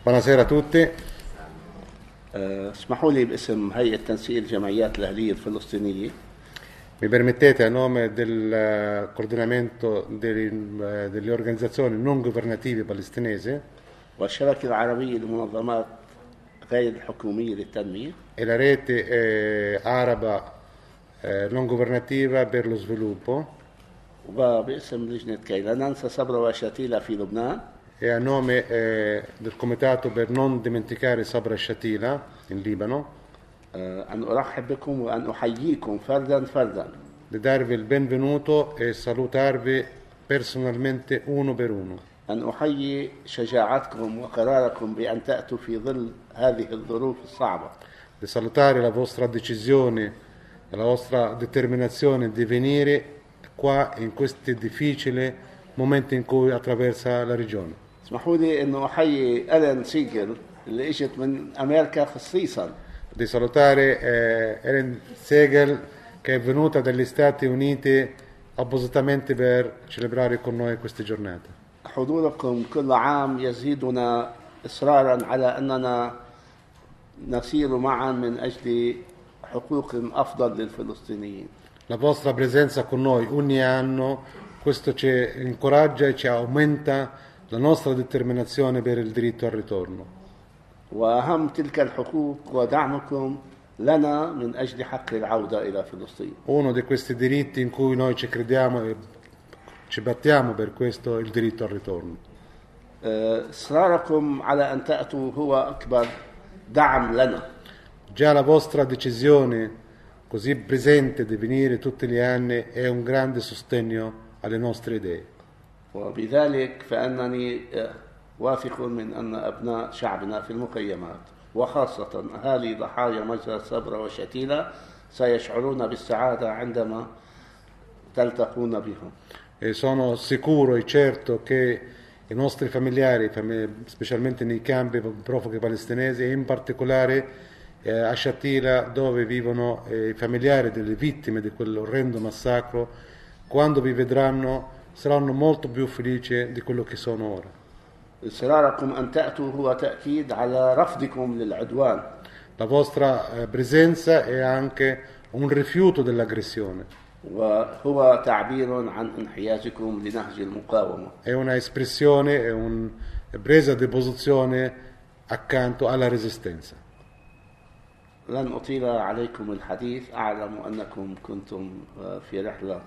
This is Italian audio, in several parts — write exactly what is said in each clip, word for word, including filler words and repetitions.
Buonasera a tutti. اسمحوا لي باسم هيئة تنسيق الجمعيات الأهلية الفلسطينية Mi permettete a nome del eh, coordinamento dei- eh, delle organizzazioni non governative palestinesi والشبكة العربية للمنظمات غير الحكومية للتنمية e la rete eh, araba eh, non governativa per lo sviluppo وباسم لجنة كي لا ننسى صبرا وشتيلة في لبنان e a nome eh, del Comitato per non dimenticare Sabra Shatila in Libano آه، أن أرحب بكم وأن أحييكم فردا فردا di darvi il benvenuto e salutarvi personalmente uno per uno. أن أحيي شجاعتكم وقراركم بأن تأتوا في ظل هذه الظروف الصعبة Di salutare la vostra decisione e la vostra determinazione di venire qua in questi difficili momenti in cui attraversa la regione. اسمحوا لي أن أحيي ألان سيجل اللي إجت من أمريكا خصيصا Di salutare eh, Ellen Segel che è venuta dagli Stati Uniti appositamente per celebrare con noi queste giornate. حضوركم كل عام يزيدنا إصرارا على أننا نسير معا من أجل حقوق أفضل للفلسطينيين La vostra presenza con noi ogni anno, questo ci incoraggia e ci aumenta la nostra determinazione per il diritto al ritorno. وأهم تلك الحقوق ودعمكم لنا من أجل حق العودة إلى فلسطين Uno di questi diritti in cui noi ci crediamo e ci battiamo per questo è il diritto al ritorno. آه، إصراركم على أن تأتوا هو أكبر دعم لنا Già la vostra decisione così presente di venire tutti gli anni è un grande sostegno alle nostre idee. وبذلك فأنني آه، واثق من أن أبناء شعبنا في المخيمات وخاصة أهالي ضحايا مجزرة صبرا وشتيلة سيشعرون بالسعادة عندما تلتقون بهم E sono sicuro e certo che i nostri familiari, fami- specialmente nei campi profughi palestinesi e in particolare eh, a Shatila dove vivono eh, i familiari delle vittime di quell'orrendo massacro, quando vi vedranno saranno molto più felici di quello che sono ora. إصراركم أن تأتوا هو تأكيد على رفضكم للعدوان La vostra eh, presenza è anche un rifiuto dell'aggressione, وهو تعبير عن انحيازكم لنهج المقاومة è una espressione, è una presa di posizione accanto alla resistenza. لن أطيل عليكم الحديث أعلم أنكم كنتم في رحلة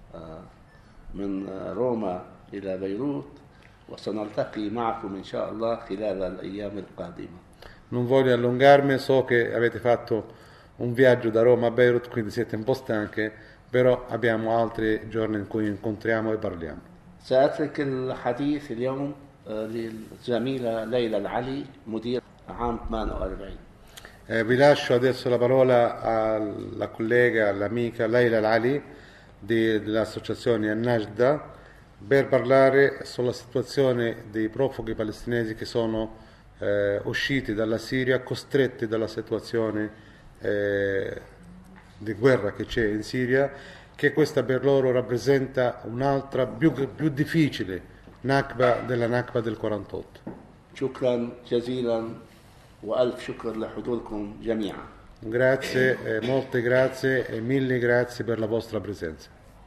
من روما إلى بيروت وسنلتقي معكم إن شاء الله خلال الأيام القادمة Non voglio allungarmi, so che avete fatto un viaggio da Roma a Beirut, quindi siete un po' stanche, però abbiamo altri giorni in cui incontriamo e parliamo. سأترك الحديث اليوم للزميلة ليلى العلي مدير عام ثمانية وأربعين Eh, vi lascio adesso la parola alla collega, all'amica Leila Al-Ali di- dell'associazione Al-Najda per parlare sulla situazione dei profughi palestinesi che sono eh, usciti dalla Siria, costretti dalla situazione eh, di guerra che c'è in Siria, che questa per loro rappresenta un'altra più, più difficile Nakba della Nakba del quarantotto. شكرا جزيلا وألف شكر لحضوركم جميعا Grazie, eh, molte grazie e mille grazie per la vostra presenza.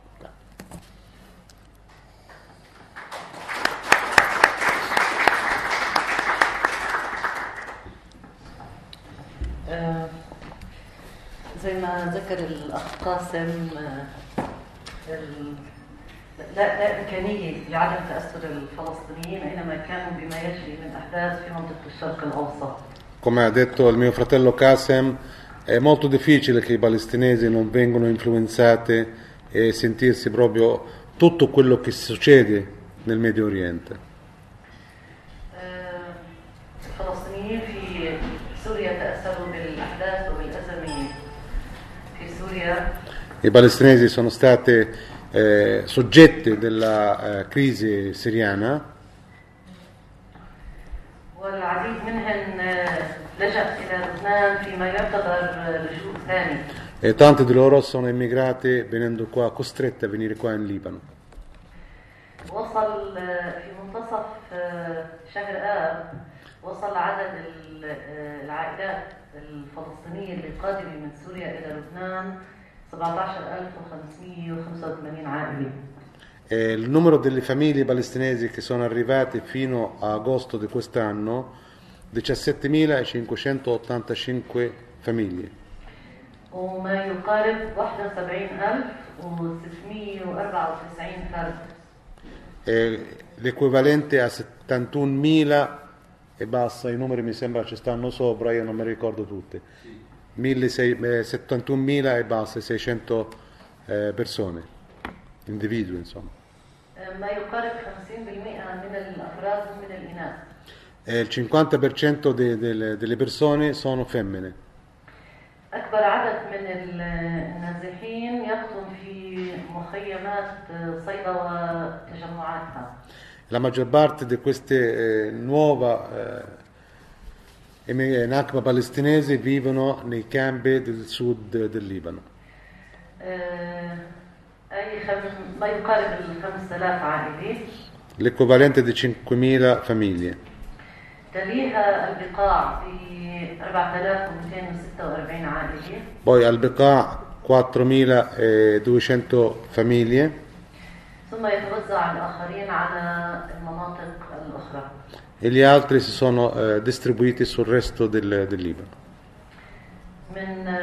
آه، زي ما ذكر الأخ قاسم آه، ال- لا لا إمكانية لعدم تأثر الفلسطينيين أينما كانوا بما يجري من أحداث في منطقة الشرق الأوسط. Come ha detto il mio fratello Qasem, è molto difficile che i palestinesi non vengano influenzati e sentirsi proprio tutto quello che succede nel Medio Oriente. آه، الفلسطينيين في سوريا تأثروا بالأحداث وبالأزمة في سوريا. I palestinesi sono stati eh, soggetti della eh, crisi siriana والعديد منهم آه، لجأ إلى لبنان فيما يعتبر آه، لجوء ثاني. e tanti di loro sono immigrati venendo qua, costretti a venire qua in Libano. وصل آه، في منتصف آه، شهر آب وصل عدد العائلات الفلسطينية اللي قادمة من سوريا إلى لبنان سبعة عشر ألف وخمسمئة وخمسة وثمانين عائلة. E il numero delle famiglie palestinesi che sono arrivate fino a agosto di quest'anno, diciassettemilacinquecentottantacinque famiglie. وما يقارب واحد وسبعين ألف وستمئة وأربعة وتسعين فرد. E l'equivalente a settantunomila e basta, i numeri mi sembra ci stanno sopra, io non me li ricordo tutti. settantunomila e basta, seicento eh, persone, individui insomma. ما يقارب خمسين بالمئة من الأفراد هم من الإناث. E il cinquanta per cento de, de, delle persone sono femmine. أكبر عدد من النازحين يقطن في مخيمات صيدا وتجمعاتها. La maggior parte di queste eh, nuove eh, Nakba palestinesi vivono nei campi del sud del Libano. أي ما يقارب الخمس آلاف عائلة. L'equivalente di cinquemila famiglie. تليها البقاع ب أربعة آلاف ومئتين وستة وأربعين عائلة. Poi al Beqa quattromiladuecento famiglie. ثم يتوزع الآخرين على المناطق الأخرى. E gli altri si sono eh, distribuiti sul resto del, del Libano. من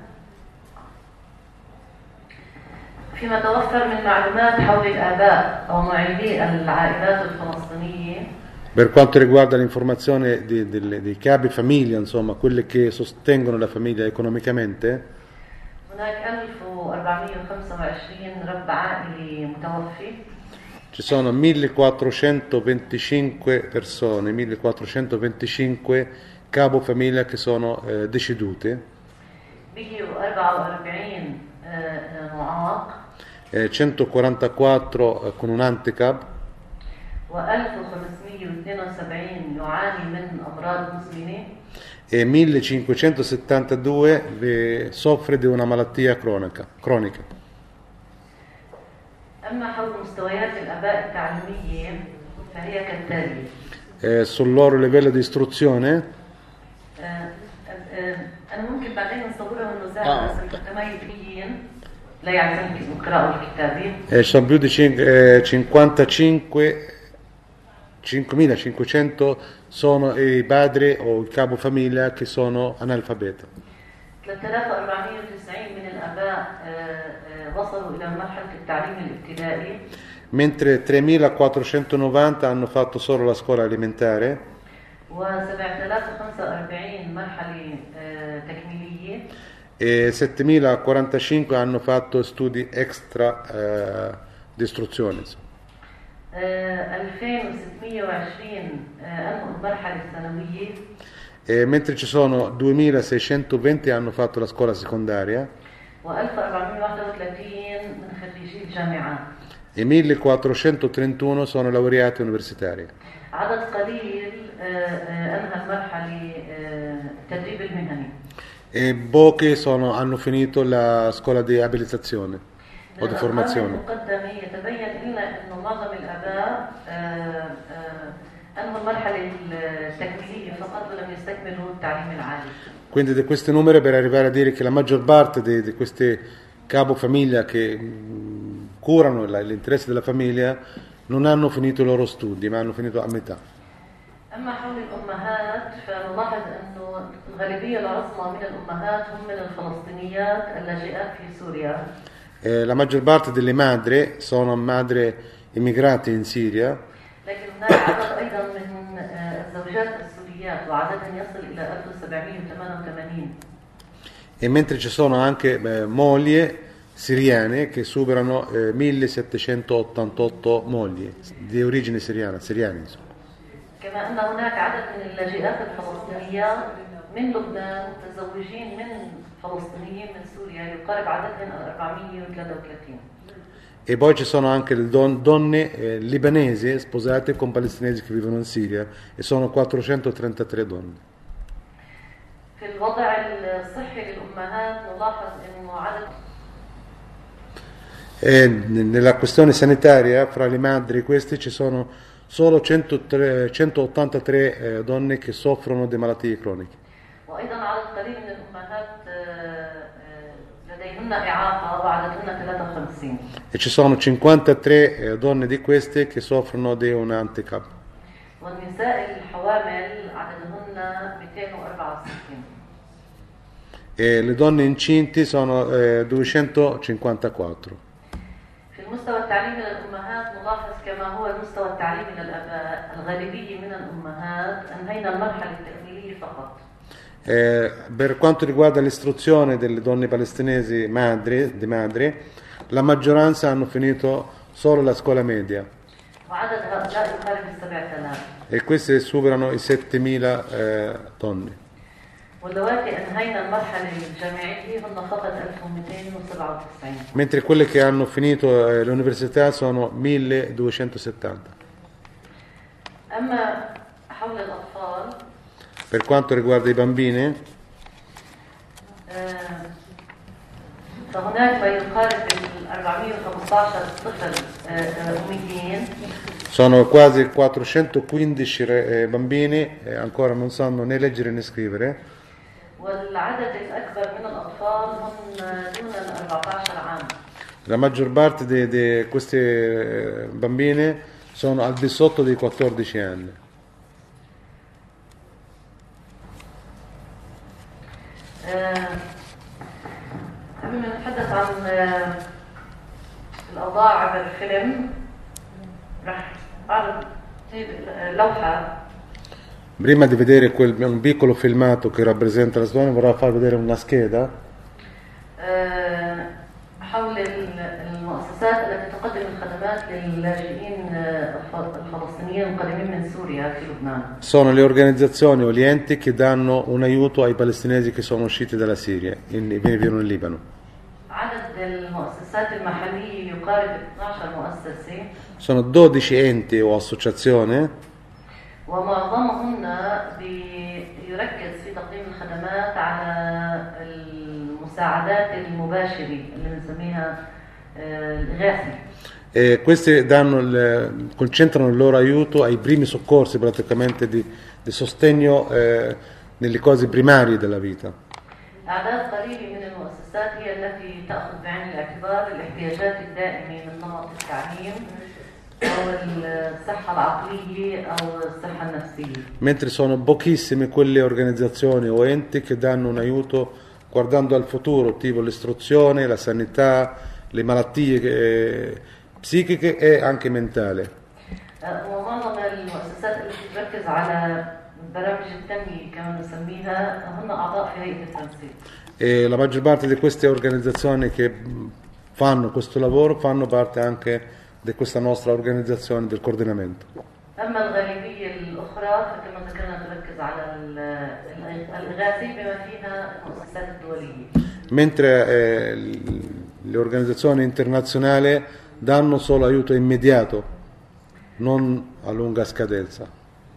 فيما توفر من معلومات حول الآباء أو معيلي العائلات الفلسطينية. Per quanto riguarda l'informazione di, di, dei capi famiglia, insomma, quelli che sostengono la famiglia economicamente, هناك ألف وأربعمئة وخمسة وعشرين رب عائلي متوفي. ci sono millequattrocentoventicinque persone, millequattrocentoventicinque capofamiglia che sono eh, decedute, مئة وأربعة وأربعين معاق, eh, centoquarantaquattro eh, con un handicap وألف وخمسمئة واثنين وسبعين يعاني من أمراض مزمنة, e millecinquecentosettantadue eh, soffre di una malattia cronica. cronica. أما حول مستويات الآباء التعليمية فهي كالتالي. Eh, sul loro livello di istruzione, أنا ممكن بعدين نصورها إنه زاد بس المتميزين لا يعزمك القراءة والكتابة. eh, sono più di cinquantacinque cinquemilacinquecento sono i padri o il capofamiglia che sono analfabeti. ثلاثة آلاف وأربعمئة وتسعين من الآباء وصلوا إلى مرحلة التعليم الابتدائي, mentre tremilaquattrocentonovanta hanno fatto solo la scuola elementare وسبعة آلاف وخمسة وأربعين مرحلة تكميلية, e settemilaquarantacinque hanno fatto studi extra eh, di istruzione. ألفين وستمئة وعشرين أنهوا المرحلة الثانوية, E mentre ci sono duemilaseicentoventi hanno fatto la scuola secondaria وألف وأربعمئة وواحد وثلاثين من خريجي الجامعات, e millequattrocentotrentuno sono laureati universitari. عدد قليل أنهى المرحلة التدريب المهني. E pochi sono, hanno finito la scuola di abilitazione o di formazione. المقدمة يتبين لنا أنه معظم الآباء أنهوا المرحلة التكميلية فقط ولم يستكملوا التعليم العالي. Quindi di questi numeri per arrivare a dire che la maggior parte di, di questi capofamiglia che mh, curano la, l'interesse della famiglia non hanno finito i loro studi, ma hanno finito a metà. أما حول الأمهات فنلاحظ أنه الغالبية العظمى من الأمهات هم من الفلسطينيات اللاجئات في سوريا. Eh, la maggior parte delle madri sono madri immigrate in Siria, لكن هناك عدد أيضا من الزوجات السوريات وعددهم يصل إلى ألف وسبعمئة وثمانية وثمانين. e mentre ci sono anche eh, mogli siriane che superano eh, millesettecentottantotto mogli di origine siriana, siriane insomma. كما أن هناك عدد من اللاجئات الفلسطينيات من لبنان متزوجين من فلسطينيين من سوريا يقارب عددهم أربعمئة وثلاثة وثلاثين. E poi ci sono anche le don- donne eh, libanesi sposate con palestinesi che vivono in Siria e sono quattrocentotrentatré donne. في الوضع الصحي للأمهات نلاحظ إنه عدد E nella questione sanitaria fra le madri queste ci sono solo centotre centottantatré eh, donne che soffrono di malattie croniche. وأيضا عدد قليل من الأمهات آه، آه، لديهن إعاقة وعددهن ثلاثة وخمسين. E ci sono cinquantatré eh, donne di queste che soffrono di un handicap. والنساء الحوامل عددهن مئتين وأربعة وستين. E le donne incinti sono eh, duecentocinquantaquattro. في المستوى التعليمي للأمهات نلاحظ كما هو المستوى التعليمي للآباء الغالبية من الأمهات أنهينا المرحلة التأهيلية فقط. Eh, per quanto riguarda l'istruzione delle donne palestinesi madri, di madri, la maggioranza hanno finito solo la scuola media. وعدد هؤلاء يقارب السبعة آلاف. E queste superano i settemila eh, donne. واللواتي أنهينا المرحلة الجامعية هن فقط ألف ومئتين وسبعة وتسعين. Mentre quelle che hanno finito eh, l'università sono milleduecentosettanta. أما حول الأطفال Per quanto riguarda i bambini, آه، فهناك ما يقارب ال أربعمئة وخمسة عشر طفل آه، آه، أميين. sono quasi quattrocentoquindici eh, bambini e ancora non sanno né leggere né scrivere. والعدد الأكبر من الأطفال هم دون ال أربعة عشر عام. La maggior parte di, di questi eh, bambini sono al di sotto dei quattordici anni. آه، قبل ما نتحدث عن آه، الأوضاع عبر الفيلم راح أعرض لوحة. Prima di vedere quel, un piccolo filmato che rappresenta la situazione, vorrei far vedere una scheda آه، حول المؤسسات التي تقدم الخدمات للاجئين آه، الفلسطينيين القادمين من سوريا في لبنان. sono le organizzazioni o gli enti che danno un aiuto ai palestinesi che sono usciti dalla Siria e vivono in Libano. عدد المؤسسات المحلية يقارب اثني عشر مؤسسة. Sono dodici enti o associazioni ومعظمهن بيركز في تقديم الخدمات على المساعدات المباشرة اللي بنسميها آه، الإغاثة. e queste danno il, concentrano il loro aiuto ai primi soccorsi praticamente di, di sostegno eh, nelle cose primarie della vita. أعداد قليلة من المؤسسات هي التي تأخذ بعين الاعتبار الاحتياجات الدائمة من نمط التعليم أو الصحة العقلية أو الصحة النفسية. Mentre sono pochissime quelle organizzazioni o enti che danno un aiuto guardando al futuro, tipo l'istruzione, la sanità, le malattie eh, psichiche e anche mentali. ومعظم المؤسسات التي تركز على برامج التنمية كما نسميها هن أعضاء في هيئة التنسيق. E la maggior parte di queste organizzazioni che fanno questo lavoro fanno parte anche di questa nostra organizzazione del coordinamento. أما الغالبية الأخرى فكما ذكرنا تركز على الإغاثة بما فيها المؤسسات الدولية. Mentre eh, le organizzazioni internazionali danno solo aiuto immediato, non a lunga scadenza.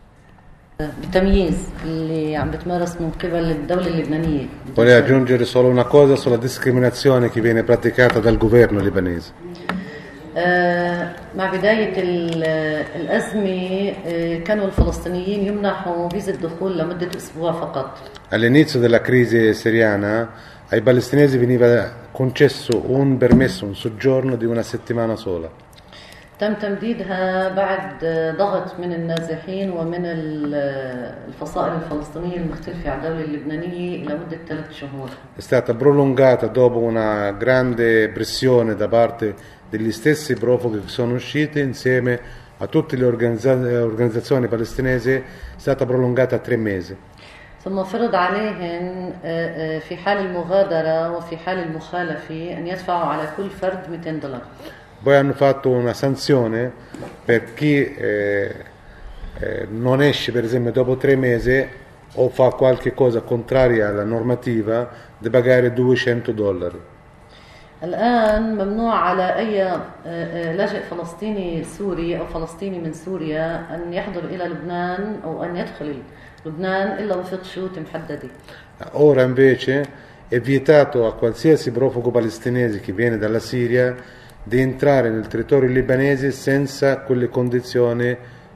بالتمييز اللي عم بتمارس من قبل الدولة اللبنانية. Vorrei aggiungere solo una cosa sulla discriminazione che viene praticata dal governo libanese. مع بداية الأزمة كانوا الفلسطينيين يمنحوا فيزا الدخول لمدة أسبوع فقط. All'inizio della crisi siriana ai palestinesi veniva concesso un permesso, un soggiorno di una settimana sola. تم تمديدها بعد ضغط من النازحين ومن الفصائل الفلسطينية المختلفة على الدولة اللبنانية إلى مدة ثلاث شهور. È stata prolungata dopo una grande pressione da parte degli stessi profughi che sono usciti insieme a tutte le organizza- organizzazioni palestinesi, è stata prolungata a tre mesi. ثم فرض عليهم في حال المغادرة وفي حال المخالفة أن يدفعوا على كل فرد مئتين دولار. Poi hanno fatto una sanzione per chi eh, eh, non esce per esempio dopo tre mesi o fa qualche cosa contraria alla normativa di pagare duecento dollari. الآن ممنوع على أي لاجئ فلسطيني سوري أو فلسطيني من سوريا أن يحضر إلى لبنان أو أن يدخل لبنان إلا وفق شروط محددة. Ora invece è vietato a qualsiasi profugo palestinese che viene dalla Siria di entrare nel territorio libanese senza quelle condizioni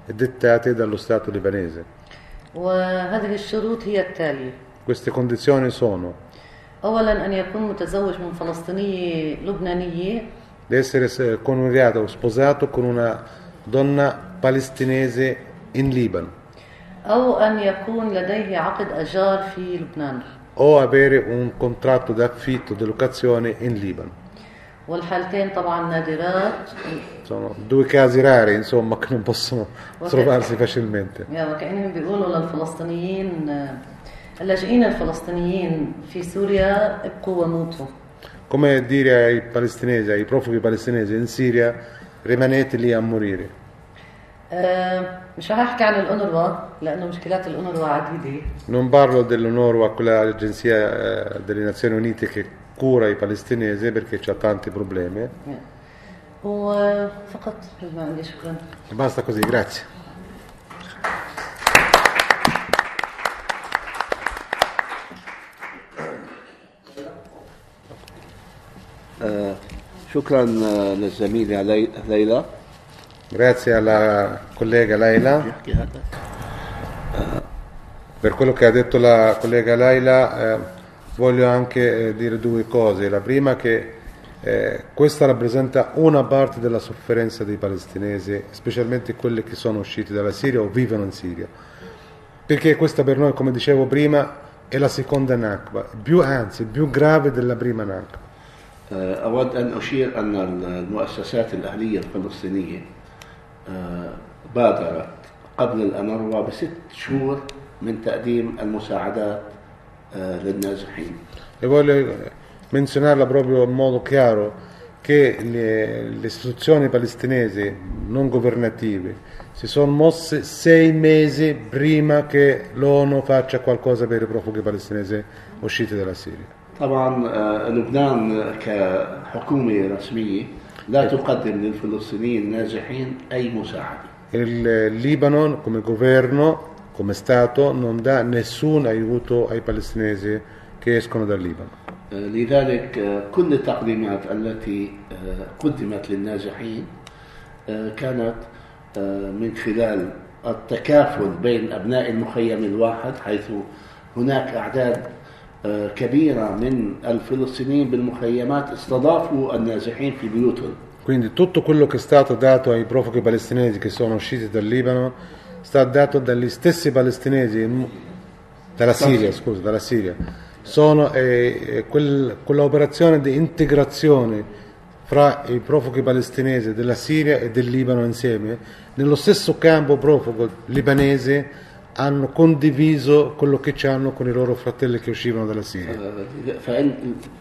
dettate dallo Stato libanese. وهذه الشروط هي التالية. Queste condizioni sono: أولا أن يكون متزوج من فلسطينية لبنانية di essere coniugato o sposato con una donna palestinese in Libano, أو أن يكون لديه عقد أجار في لبنان. o avere un contratto di affitto di locazione in Libano. والحالتين طبعا نادرات. Sono due casi rari, insomma, che non possono Ok. trovarsi facilmente. يعني وكأنهم بيقولوا للفلسطينيين اللاجئين الفلسطينيين في سوريا ابقوا وموتوا. Come dire ai palestinesi, ai profughi palestinesi in Siria, rimanete lì a morire. آه، مش رح احكي عن الأونروا لأنه مشكلات الأونروا عديدة. Non parlo dell'ONURWA, quella agenzia eh, delle Nazioni Unite che cura i palestinesi, perché c'ha tanti problemi. وفقط ما عندي شكرا. Basta così, grazie. آه، شكرا آه، للزميلة لي- ليلى. Grazie alla collega Laila. يحكي هذا. Per quello che ha detto la collega Laila, eh, voglio anche eh, dire due cose. La prima che eh, questa rappresenta una parte della sofferenza dei palestinesi, specialmente quelli che sono usciti dalla Siria o vivono in Siria. Perché questa per noi, come dicevo prima, è la seconda Nakba, più, anzi più grave della prima Nakba. آه، أود أن أشير أن المؤسسات الأهلية الفلسطينية آه، بادرت قبل الأنروا بست شهور من تقديم المساعدات آه، للنازحين. E voglio menzionarla proprio in modo chiaro che le, le istituzioni palestinesi non governative si sono mosse sei mesi prima che l'ONU faccia qualcosa per i profughi palestinesi usciti dalla Siria. طبعا آه، لبنان كحكومة رسمية لا تقدم للفلسطينيين النازحين أي مساعدة. Il Libano come governo, come Stato, non dà nessun aiuto ai palestinesi che escono dal Libano. آه، لذلك آه، كل التقديمات التي آه، قدمت للنازحين آه، كانت آه، من خلال التكافل بين أبناء المخيم الواحد، حيث هناك أعداد آه، كبيرة من الفلسطينيين بالمخيمات استضافوا النازحين في بيوتهم. Quindi tutto quello che è stato dato ai profughi palestinesi che sono usciti dal Libano sta dato dagli stessi palestinesi dalla Siria, scusa, dalla Siria. Sono eh, eh, quel, quella operazione di integrazione fra i profughi palestinesi della Siria e del Libano insieme, nello stesso campo profugo libanese hanno condiviso quello che hanno con i loro fratelli che uscivano dalla Siria. آه، فإن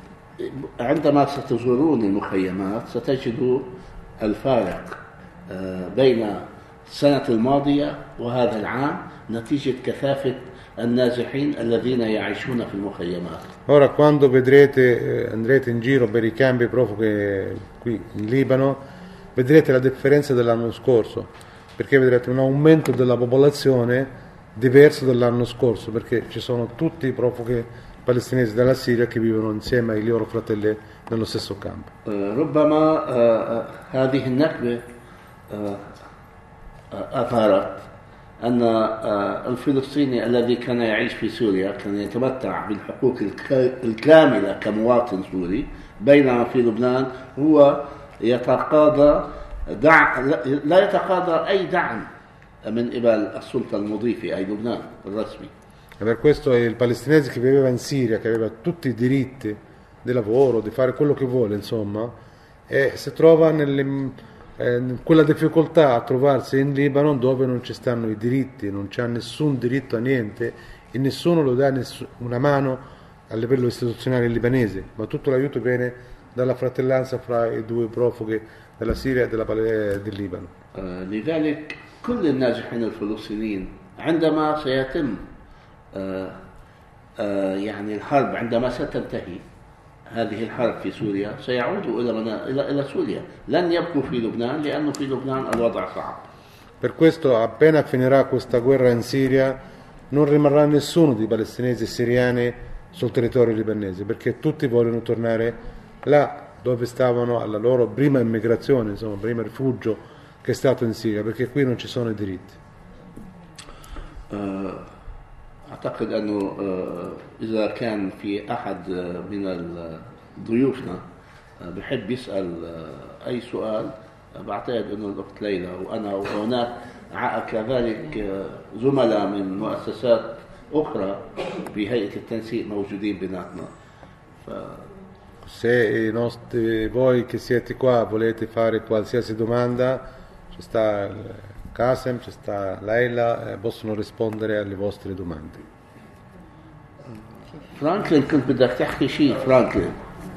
عندما ستزورون المخيمات ستجدوا الفارق آه، بين السنة الماضية وهذا العام نتيجة كثافة النازحين الذين يعيشون في المخيمات. Ora quando vedrete, eh, andrete in giro per i campi profughi qui in Libano, vedrete la differenza dell'anno scorso, perché vedrete un aumento della popolazione diverso dall'anno scorso, perché ci sono tutti i profughi palestinesi dalla Siria che vivono insieme ai loro fratelli nello stesso campo. آه، ربما آه، آه، هذه النكبة آه، آه، أثارت أن آه، الفلسطيني الذي كان يعيش في سوريا كان يتمتع بالحقوق الك- الكاملة كمواطن سوري، بينما في لبنان هو يتقاضى دع... لا يتقاضى أي دعم من قبل السلطة المضيفة أي لبنان الرسمي. E per questo il palestinese che viveva in Siria, che aveva tutti i diritti di lavoro, di fare quello che vuole, insomma, e si trova nelle, eh, in quella difficoltà a trovarsi in Libano dove non ci stanno i diritti, non c'ha nessun diritto a niente e nessuno lo dà ness- una mano a livello istituzionale libanese, ma tutto l'aiuto viene dalla fratellanza fra i due profughi della Siria e della, Pale- del Libano. آه، لذلك كل النازحين الفلسطينيين عندما سيتم آه، آه، يعني الحرب، عندما ستنتهي هذه الحرب في سوريا سيعودوا إلى منا- إلى إلى سوريا، لن يبقوا في لبنان لأنه في لبنان الوضع صعب. Per questo, appena finirà questa guerra in Siria, non rimarrà nessuno dei palestinesi siriani sul territorio libanese, perché tutti vogliono tornare là dove stavano alla loro prima immigrazione, insomma, prima rifugio che è stato in Siria, perché qui non ci sono i diritti. آه، أعتقد أنه آه، إذا كان في أحد آه، من ال- ضيوفنا آه، بحب يسأل آه، أي سؤال، آه، بعتقد أنه الأخت ليلى وأنا وهناك ع- كذلك آه، زملاء من مؤسسات أخرى في هيئة التنسيق موجودين بيناتنا. ف Se i nostri, voi che siete qua volete fare qualsiasi domanda, ci sta il Kasem, ci sta Leila, eh, possono rispondere alle vostre domande. فرانكلين كنت بدك تحكي شيء فرانكلين.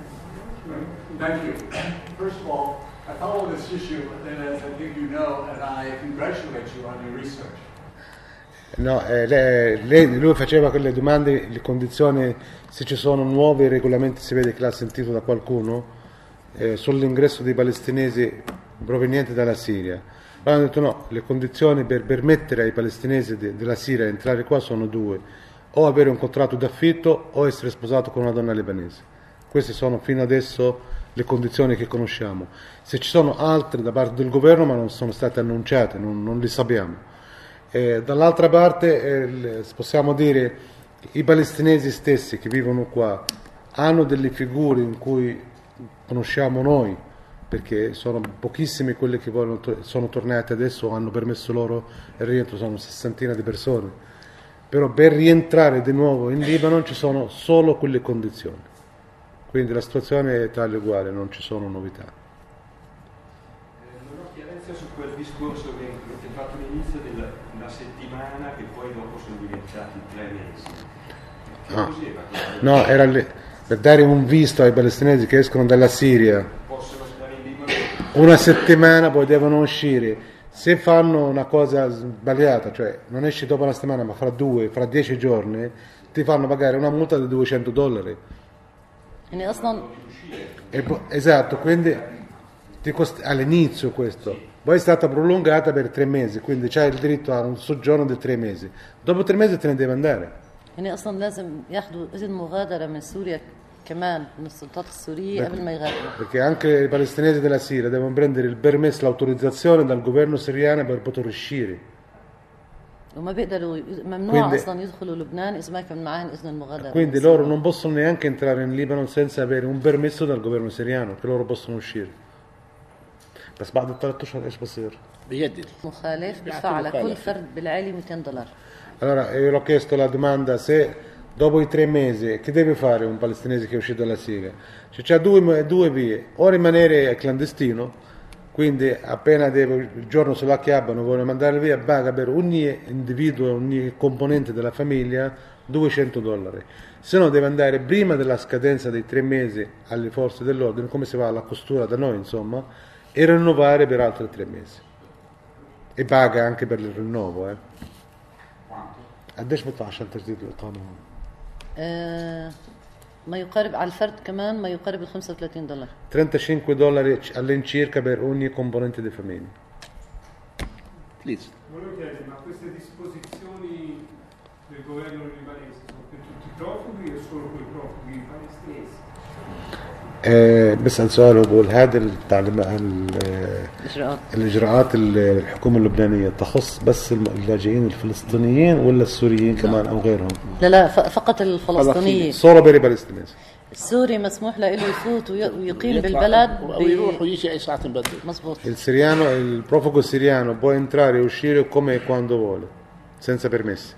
Thank you. First of all, I follow this issue, and as I think you know, and I congratulate you on your research. No, eh, lei, lei- lui faceva quelle domande, le condizioni, se ci sono nuovi regolamenti, si vede che l'ha sentito da qualcuno, eh, sull'ingresso dei palestinesi provenienti dalla Siria. Poi hanno detto no, le condizioni per permettere ai palestinesi de- della Siria di entrare qua sono due, o avere un contratto d'affitto o essere sposato con una donna libanese. Queste sono fino adesso le condizioni che conosciamo. Se ci sono altre da parte del governo, ma non sono state annunciate, non, non li sappiamo. Eh, dall'altra parte eh, il- possiamo dire che i palestinesi stessi che vivono qua hanno delle figure in cui conosciamo noi, perché sono pochissimi quelli che vogliono to- sono tornati adesso o hanno permesso loro il rientro, sono una sessantina di persone, però per rientrare di nuovo in Libano ci sono solo quelle condizioni, quindi la situazione è tale uguale, non ci sono novità. Non ho chiarezza su quel discorso che avete fatto all'inizio della una settimana che poi dopo sono diventati tre mesi. Che Ah. cos'era quello? No, era lì, per dare un visto ai palestinesi che escono dalla Siria, Possono stare in Libano? una settimana poi devono uscire. Se fanno una cosa sbagliata, cioè non esci dopo una settimana ma fra due, fra dieci giorni, ti fanno pagare una multa di duecento dollari. يعني اصلا E po- esatto, quindi ti cost- all'inizio questo, poi è stata prolungata per tre mesi, quindi c'hai il diritto a un soggiorno di tre mesi. Dopo tre mesi te ne devi andare. يعني اصلا لازم ياخذوا اذن مغادره من سوريا كمان من السلطات السوريه قبل ما يغادروا. Perché anche i palestinesi della Siria devono prendere il permesso, l'autorizzazione dal governo siriano per poter uscire. وما بيقدروا ممنوع Quindi- اصلا يدخلوا لبنان اذا ما كان معاهم اذن المغادره. Quindi loro non possono neanche entrare in Libano senza avere un permesso dal governo siriano, che loro possono uscire. بس بعد الثلاث اشهر ايش بصير؟ بيجدد. مخالف بيدفع على كل فرد بالعالي مئتين دولار. Allora io l'ho chiesto la domanda se dopo i tre mesi che deve fare un palestinese che è uscito dalla Siria? Cioè, c'ha due, due vie, o rimanere clandestino, quindi appena deve, il giorno se lo acchiappano, vuole mandare via, paga per ogni individuo, ogni componente della famiglia duecento dollari. Se no deve andare prima della scadenza dei tre mesi alle forze dell'ordine, come si va alla costura da noi insomma, e rinnovare per altri tre mesi. E paga anche per il rinnovo. Eh. قديش بدفع عشان تجديد الإقامة هون؟ آه ما يقارب على الفرد كمان ما يقارب ال خمسة وثلاثين دولار. trentacinque dollari all'incirca per ogni componente di famiglia. Please. Volevo chiedere, ma queste disposizioni del governo libanese sono per tutti i profughi o solo per i profughi palestinesi? آه بسأل سؤال وبقول هذه التعليمات ال- اجراءات الإجراءات ال- الحكومة اللبنانية تخص بس الم- اللاجئين الفلسطينيين ولا السوريين كمان أو غيرهم؟ لا لا ف- فقط الفلسطينيه. solo per i palestinesi. السوري مسموح له يفوت وي- ويقيم يطلع بالبلد او يروح ويجي اي ساعه نبدل. مزبوط. Il siriano, il profugo siriano può entrare e uscire come e quando vuole, senza permessi.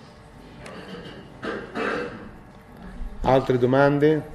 Altre domande?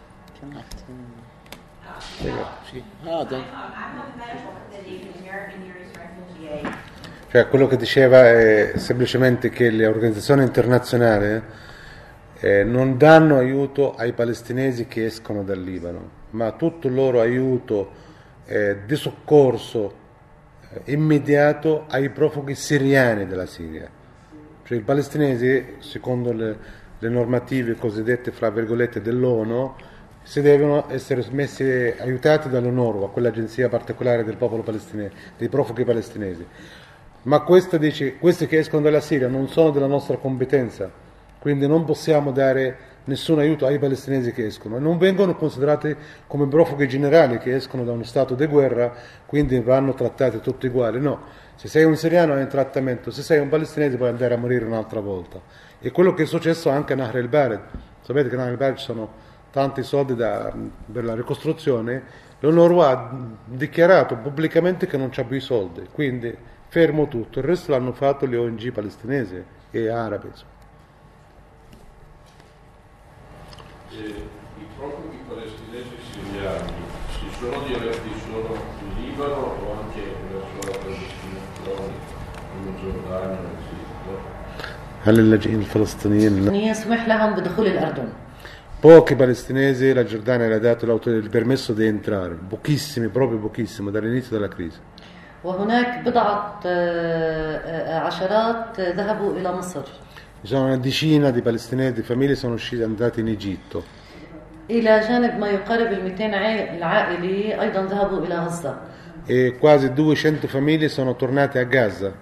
شيء هذا I'm a medical physician, American Jewish Refugee Aid. Cioè, quello che diceva è semplicemente che le organizzazioni internazionali eh, non danno aiuto ai palestinesi che escono dal Libano, ma tutto il loro aiuto eh, di soccorso eh, immediato ai profughi siriani della Siria. Cioè, i palestinesi, secondo le, le normative cosiddette, fra virgolette, dell'ONU, si devono essere messi aiutati dall'ONU, a quell'agenzia particolare del popolo palestinese, dei profughi palestinesi. Ma questo dice, questi che escono dalla Siria non sono della nostra competenza, quindi non possiamo dare nessun aiuto ai palestinesi che escono e non vengono considerati come profughi generali che escono da uno stato di guerra, quindi vanno trattati tutti uguali. No, Se sei un siriano hai un trattamento, se sei un palestinese puoi andare a morire un'altra volta. E quello che è successo anche a Nahr el-Bared. Sapete che a Nahr el-Bared ci sono tanti soldi da, per la ricostruzione. L'ONU ha dichiarato pubblicamente che non c'ha più i soldi, quindi fermo tutto. Il resto l'hanno fatto le O N G palestinesi e arabi. E i profughi palestinesi siriani si sono diretti solo in Libano o anche verso la Palestina, in Giordania, in Egitto? هل اللاجئين الفلسطينيين سمح لهم بدخول الأردن. Pochi palestinesi la Giordania le ha dato il permesso di entrare, pochissimi, proprio pochissimi, dall'inizio della crisi. وهناك بضعة عشرات ذهبوا إلى مصر. Ci sono una decina di palestinesi, di famiglie sono uscite andate in Egitto. إلى جانب ما يقارب المئتين العائلة أيضا ذهبوا إلى غزة. E quasi duecento famiglie sono tornate a Gaza.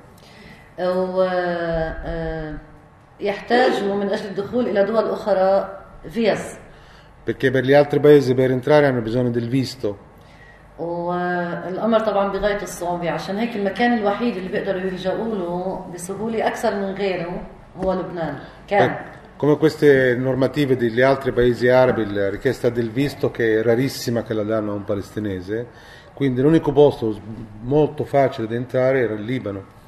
ويحتاجوا من أجل الدخول إلى دول أخرى فيز. Perché per gli altri paesi per entrare hanno bisogno del visto. والأمر طبعا بغاية الصعوبة عشان هيك المكان الوحيد اللي بيقدروا يلجأوا له بسهولة أكثر من غيره هو لبنان. كان Come queste normative degli altri paesi arabi, la richiesta del visto che è rarissima che la danno a un palestinese, quindi l'unico posto molto facile da entrare era il Libano.